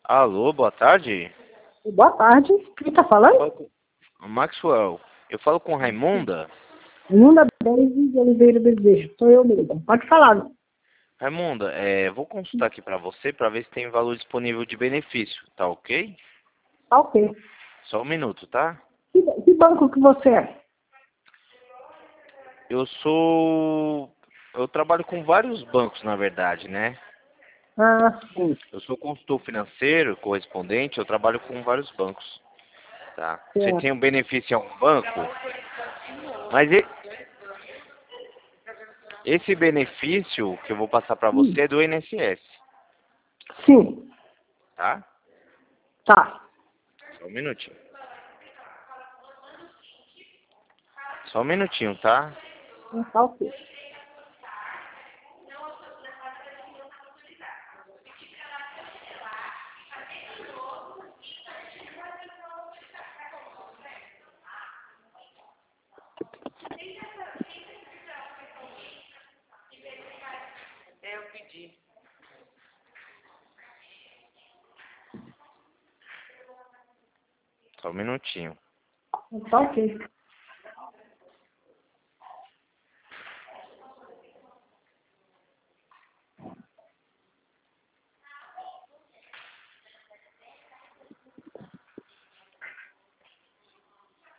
Alô, boa tarde. Boa tarde. Quem está Eu falando? falo com Maxwell. Eu falo com Raimunda. Nunda Daisy de Oliveira Desejo. Sou eu mesmo. Pode falar. Raimunda, vou consultar aqui pra você pra ver se tem valor disponível de benefício, tá ok? Tá ok. Só um minuto, tá? Que banco que você é? Eu trabalho com vários bancos, na verdade, né? Ah, sim. Eu sou consultor financeiro, correspondente, eu trabalho com vários bancos, tá? Você tem Certo. um benefício em algum banco, mas esse benefício que eu vou passar pra você é do INSS, Sim. tá? Tá. Só um minutinho. Só um minutinho, tá? Tá ok. Só um minutinho. Tá ok.